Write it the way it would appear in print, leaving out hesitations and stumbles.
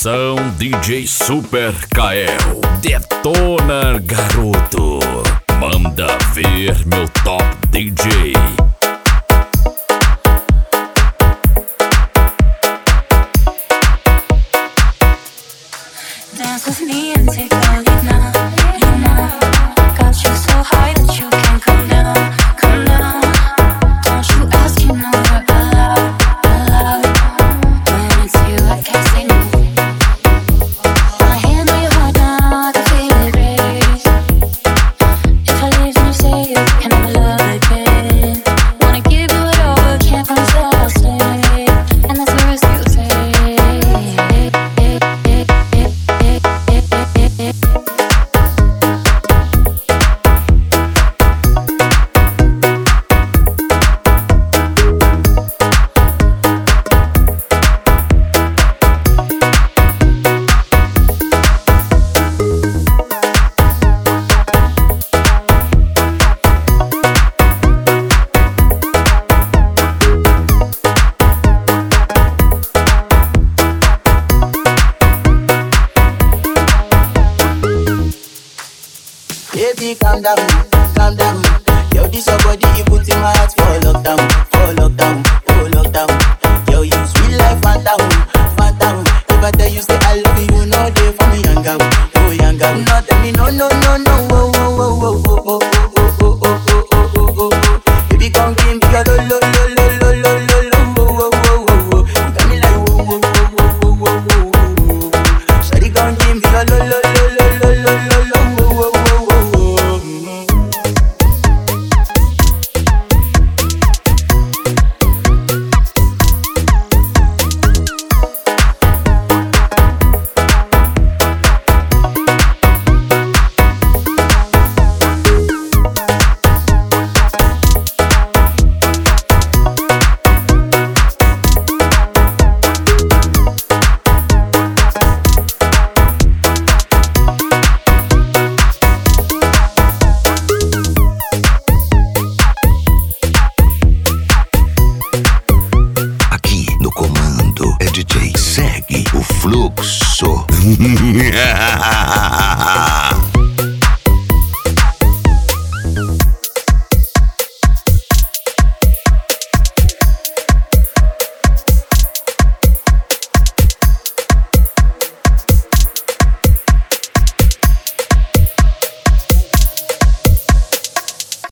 Atenção, DJ Super Kael. Detona, garoto. Manda ver meu top DJ. Dance with me and take the lead now, lead now. Got you so high that you can't come down, come down. Don't you ask, you know we're allowed, allowed. When it's you, I can't say no. My hand on your heart now, I can feel it race. If I leave, then you say you can never love again. Wanna give you it all, but can't promise that I'll stay. And that's the risk you take. Baby, calm down, calm down. Yo, this your body, you put in my heart for lockdown, for lockdown, for lockdown. Yo, you sweet life, phantom, phantom. If I tell you say I love you, no day for me, young girl, oh young girl. No tell me no, no, no, no, oh, oh, oh, oh, oh, oh, oh, oh, oh, oh, oh, oh, oh. Baby, come give me your lo, lo, lo, lo, lo, lo, lo, oh, oh, oh, oh, oh. You got me like oh, oh, oh, oh, oh, oh, oh, oh. Shawty, come give me your lo, lo, lo, lo, lo, lo, lo, lo. DJ segue o fluxo.